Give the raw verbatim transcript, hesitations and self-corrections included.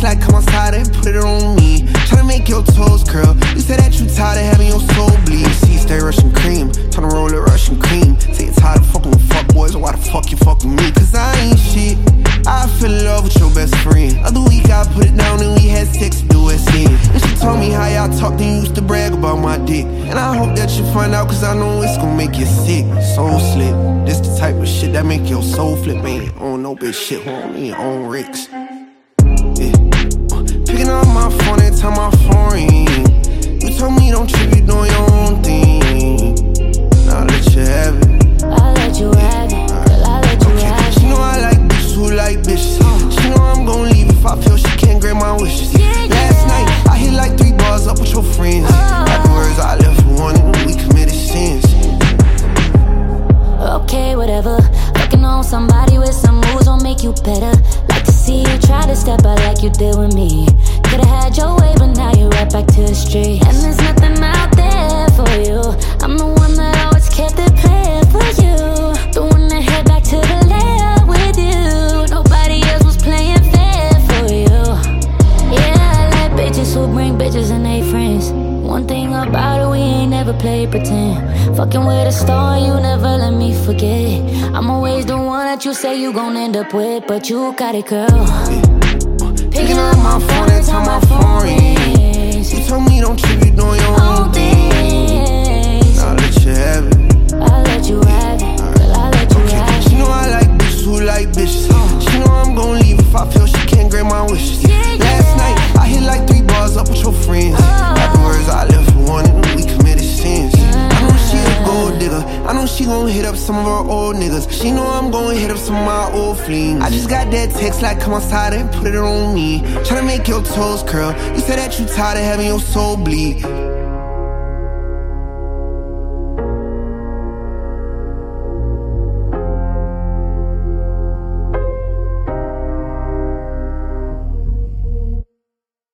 text like come outside and put it on me. Tryna make your toes curl. You said that you tired of having your soul bleed. See, stay Russian cream, tryna roll it Russian cream. Say you're tired of fucking with fuck boys, why the fuck you fucking me? Cause I ain't shit. I fell in love with your best friend. Other week I put it down and we had sex, do it sin. And she told me how y'all talked and you used to brag about my dick. And I hope that you find out cause I know it's gon' make you sick. Soul slip, this the type of shit that make your soul flip. Man, I don't know bitch shit, on me, on Ricks. Yeah. Uh, picking up my phone every time my phone ring. You told me don't trip, you doing your own thing. I'll let you have it. I'll let you have it, girl, I'll let you have it. She know I like bitches who like bitches. She know I'm gon' leave if I feel she can't grant my wishes. Last night, I hit like three bars up with your friends. Afterwards, I left for one and we committed sins. Okay, whatever. Fucking on somebody with some moves won't make you better. Like to see you try to step out like you did with me. Could've had your way, but now you're right back to the street. And there's nothing out there for you. I'm the one that always kept it playing for you. The one that head back to the layout with you. Nobody else was playing fair for you. Yeah, I like bitches who bring bitches and they friends. One thing about it, we ain't never played pretend. Fucking with a star, you never let me forget. I'm always the one that you say you gon' end up with, but you got it, girl. Picking up my phone every time my phone rings. You told me don't trip, you doing your own thing. I'll let you have it. I'll let you have it, girl, I'll let you have it. She know I like bitches who like bitches. She know I'm gon' leave if I feel she can't grant my wishes. Last night, I hit like three bars up with your friends. Afterwards, I left for one and we committed sins. I know she a gold digger. I know she gon' hit up some of her old niggas. She know I'm gon' hit up some of my old flings. I just got that text like come outside and put it on me. Tryna make your toes curl. You said that you tired of having your soul bleed.